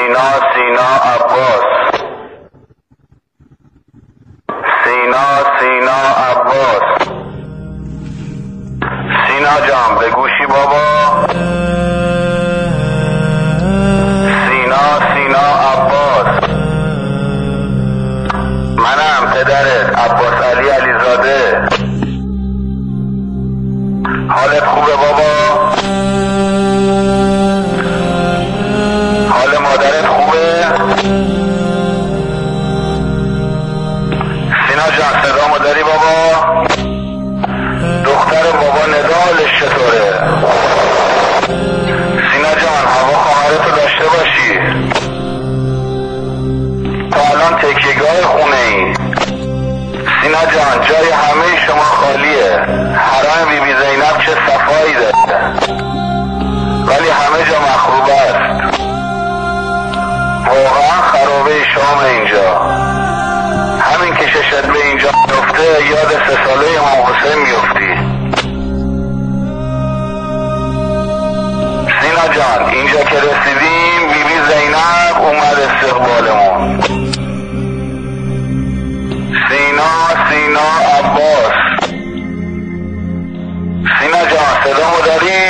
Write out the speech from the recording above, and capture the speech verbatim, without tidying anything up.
سینا سینا عباس، سینا سینا عباس. سینا جان به گوشی بابا. سینا سینا عباس، منم پدرت عباس علی علیزاده. حالت خوبه بابا؟ حال مادرت خوبه؟ سینا جان صدامو داری بابا؟ دختر بابا ندالش چطوره؟ سینا جان هوا خواهرتو داشته باشی. تا الان تکیهگاه خونه ای. سینا جان جای همه شما خالیه. حرم بی بی زینب چه صفایی داره، ولی همه جا مخروبه است. واقعا خرابه شام اینجا. همین که ششت به اینجا میفته یاد سه ساله امام حسین میفتی. سینا جان اینجا که رسیدیم بی بی زینب اومد استقبالمون. سینا سینا عباس. سینا جان صدامو داری؟